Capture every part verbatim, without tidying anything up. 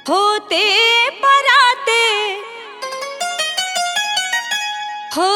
होते पराते हो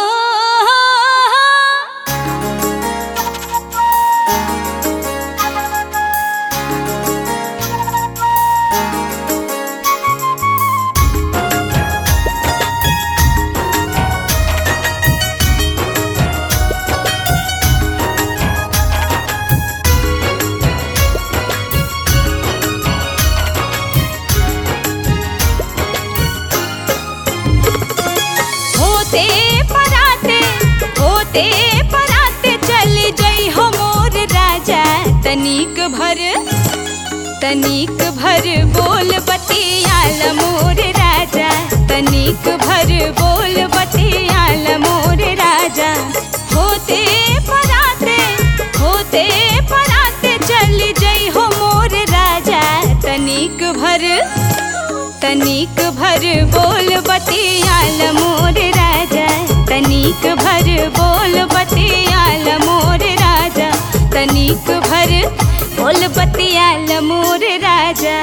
होते पराते चल जई हो मोर राजा तनिक भर तनिक भर बोल बतियाल मोर राजा तनिक भर बोल बतियाल मोर राजा होते पराते होते पराते चल जई हो मोर राजा तनिक भर तनिक भर बोल बतियाल मोर राजा तनिक भर बोल बतियाल मोर राजा तनिक भर बोल बतियाल मोर राजा।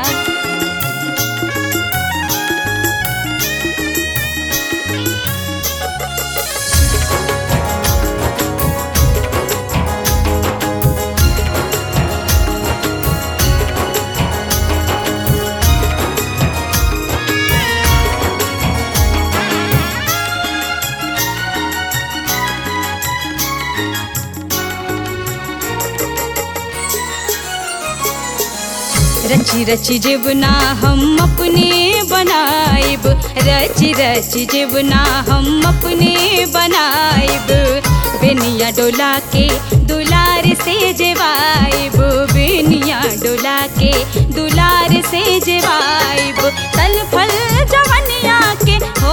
रची रची जीवना हम अपने बनाइब रची रची जीवना हम अपने बनाइब बेनिया डोला के दुलार से जेवाइब बेनिया डोला के दुलार से जेवाइब तल फल जवनिया के हो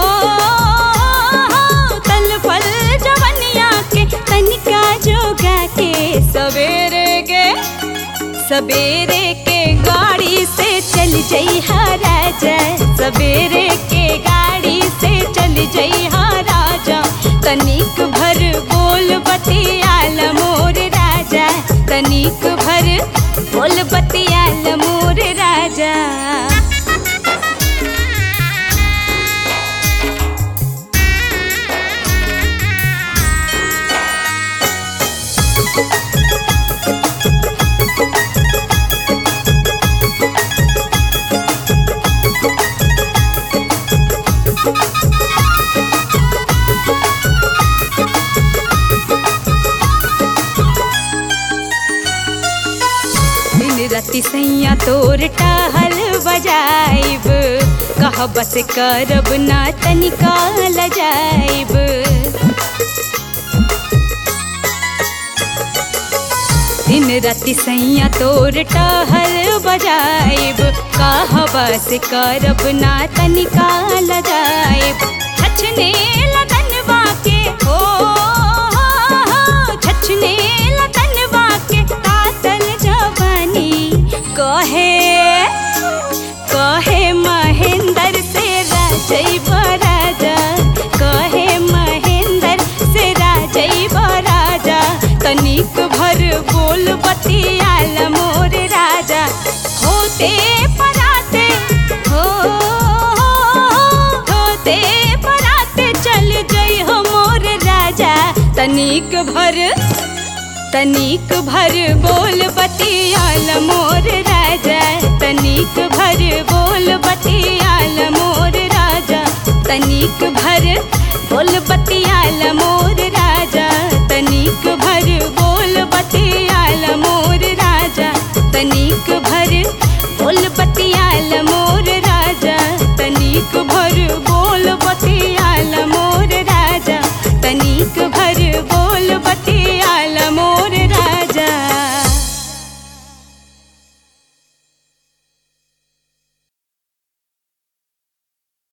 तल फल जवनिया के तनिका जोगा के सवेरे के सवेरे के गाड़ी से चल जई हा राजा सवेरे के गाड़ी से चल जई हा राजा तनिक भर बोल बतियाल मोर राजा तनिक भर बोल बतियाल मोर राजा। रति सैया तोर टहल बजाइब कह बस करब ना तनिका लजाइब दिन रति सैया तोर टहल बजाइब कह बस करब ना तनिका लजाइब छछने लगनवा के हो छछने लगनवा के तातल जवानी कहे कहे महेंद्र से राजई राजा कहे महेंद्र से राजई राजा तनिक भर बोल बतियाल मोर राजा होते पराते हो होते पराते चल जई हो मोर राजा तनिक भर तनिक भर बोल बतियाल मोर राजा तनिक भर बोल बतियाल मोर राजा तनिक भर बोल बतिया